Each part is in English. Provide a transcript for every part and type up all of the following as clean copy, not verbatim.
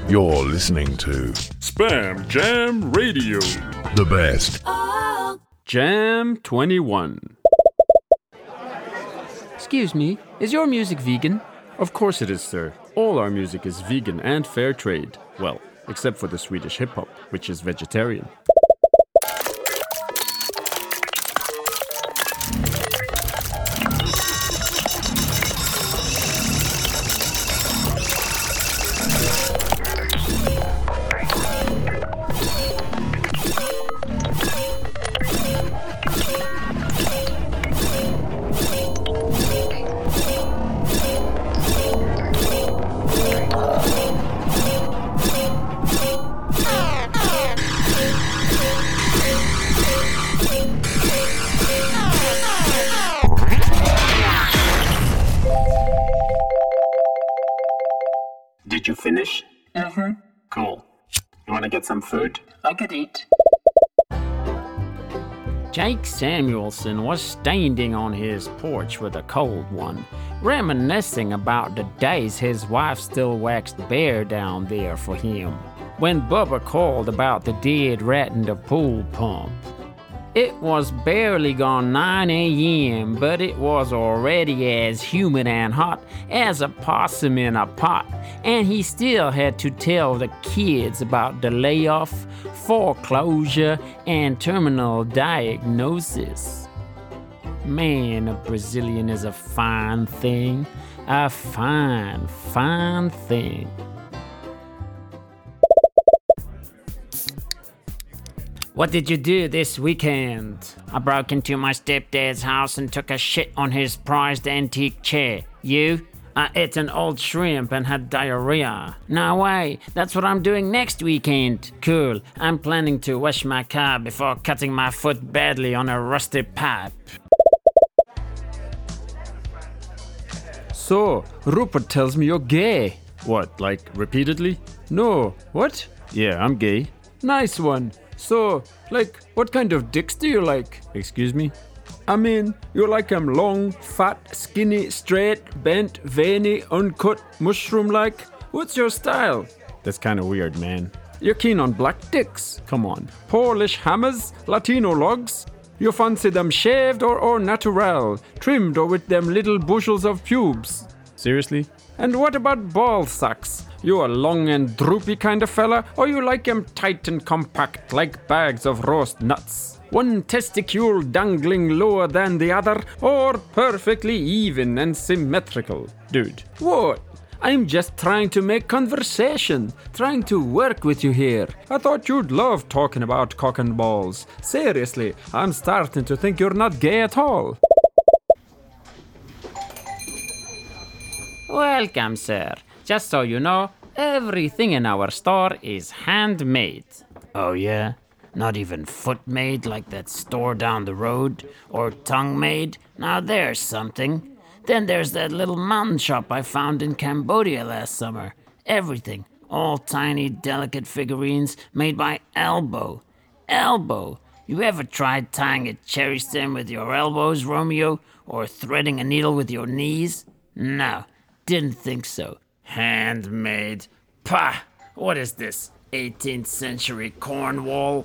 You're listening to Spam Jam Radio. the best. Jam 21. Excuse me, is your music vegan? Of course it is, sir. All our music is vegan and fair trade. Well, except for the Swedish hip-hop, which is vegetarian. Did you finish? Mm-hmm. Cool. You want to get some food? I could eat. Jake Samuelson was standing on his porch with a cold one, reminiscing about the days his wife still waxed bear down there for him, when Bubba called about the dead rat in the pool pump. It was barely gone 9 a.m., but it was already as humid and hot as a possum in a pot, and he still had to tell the kids about the layoff, foreclosure, and terminal diagnosis. Man, a Brazilian is a fine thing. A fine, fine thing. What did you do this weekend? I broke into my stepdad's house and took a shit on his prized antique chair. You? I ate an old shrimp and had diarrhea. No way, that's what I'm doing next weekend. Cool, I'm planning to wash my car before cutting my foot badly on a rusty pipe. So, Rupert tells me you're gay. What, like repeatedly? No, what? Yeah, I'm gay. Nice one. So, like, what kind of dicks do you like? Excuse me? I mean, you like 'em long, fat, skinny, straight, bent, veiny, uncut, mushroom-like? What's your style? That's kind of weird, man. You're keen on black dicks? Come on. Polish hammers? Latino logs? You fancy them shaved or natural? Trimmed or with them little bushels of pubes? Seriously? And what about ball sacks? You a long and droopy kind of fella, or you like 'em tight and compact like bags of roast nuts? One testicule dangling lower than the other, or perfectly even and symmetrical? Dude, what? I'm just trying to make conversation, trying to work with you here. I thought you'd love talking about cock and balls. Seriously, I'm starting to think you're not gay at all. Welcome, sir. Just so you know, everything in our store is handmade. Oh yeah? Not even foot-made like that store down the road? Or tongue-made? Now there's something. Then there's that little mountain shop I found in Cambodia last summer. Everything. All tiny, delicate figurines made by Elbow. Elbow! You ever tried tying a cherry stem with your elbows, Romeo? Or threading a needle with your knees? No, didn't think so. Handmade. Pah! What is this? 18th century Cornwall?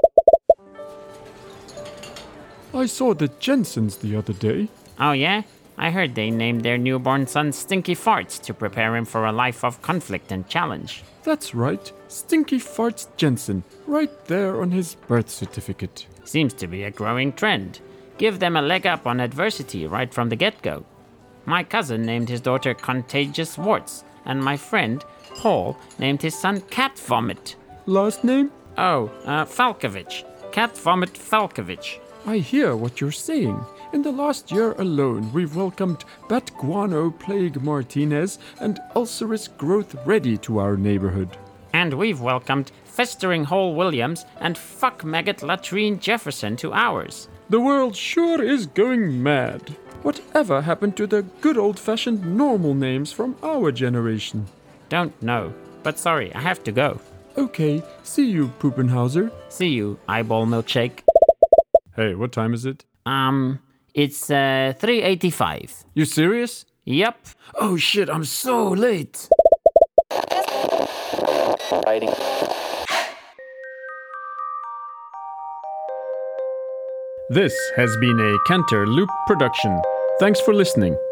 I saw the Jensens the other day. Oh yeah? I heard they named their newborn son Stinky Farts to prepare him for a life of conflict and challenge. That's right, Stinky Farts Jensen, right there on his birth certificate. Seems to be a growing trend. Give them a leg up on adversity right from the get-go. My cousin named his daughter Contagious Warts, and my friend, Paul, named his son Cat Vomit. Last name? Falkovich. Cat Vomit Falkovich. I hear what you're saying. In the last year alone, we've welcomed Bat Guano Plague Martinez and Ulcerous Growth Ready to our neighborhood. And we've welcomed Festering Hole Williams and Fuck Maggot Latrine Jefferson to ours. The world sure is going mad. Whatever happened to the good old-fashioned normal names from our generation? Don't know, but sorry, I have to go. Okay, see you, Poopenhauser. See you, Eyeball Milkshake. Hey, what time is it? It's 3:85. You serious? Yep. Oh shit, I'm so late. writing. This has been a Cantor Loop production. Thanks for listening.